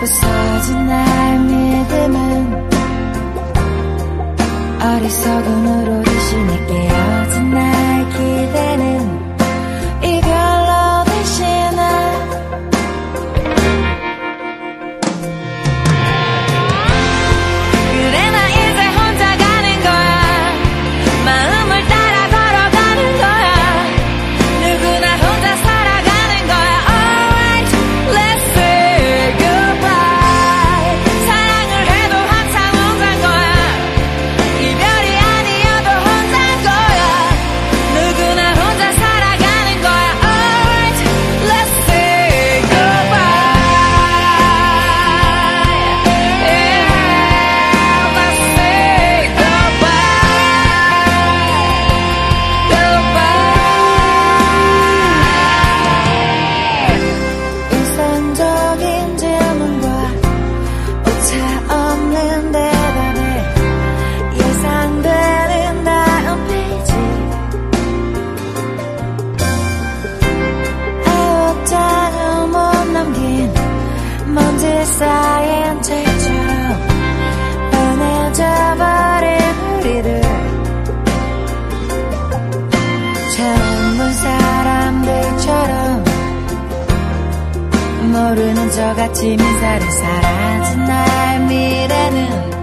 부서진 날 믿음은 어리석음으로 대신에 깨어진 날 기대는 이별로 대신해 그래 나 이제 혼자 가는 거야 마음을 따라 걸어가는 거야 누구나 혼자 살아가는 거야 Alright, let's say goodbye 사랑을 해도 항상 혼자인 거야 이별이 아니어도 혼자인 거야 누구나 혼자 살아가는 거야 Alright, let's say goodbye Yeah, let's say goodbye 일상적인 질문과 오차 없는 대답에 예상되는 다음 페이지 아웃장을 못 남긴 먼지 쌓인 책처럼 변해져버린 우리를 처음 본 사람들처럼 모르는 척같이 미사를 사라진 날 미래는